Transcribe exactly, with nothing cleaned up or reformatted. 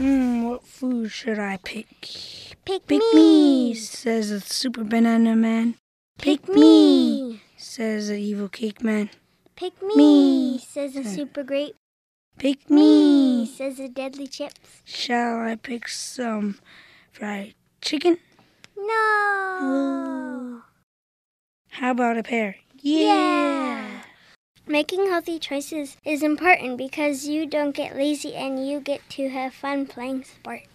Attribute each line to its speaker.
Speaker 1: Hmm, what food should I pick?
Speaker 2: Pick,
Speaker 1: pick
Speaker 2: me.
Speaker 1: me, says the Super Banana Man.
Speaker 2: Pick, pick me,
Speaker 1: me, says the Evil Cake Man.
Speaker 2: Pick me,
Speaker 1: me
Speaker 2: says the Super Grape.
Speaker 1: Pick
Speaker 2: me,
Speaker 1: me,
Speaker 2: says the Deadly Chips.
Speaker 1: Shall I pick some fried chicken?
Speaker 2: No.
Speaker 1: Ooh. How about a pear?
Speaker 2: Yeah. yeah. Making healthy choices is important because you don't get lazy and you get to have fun playing sports.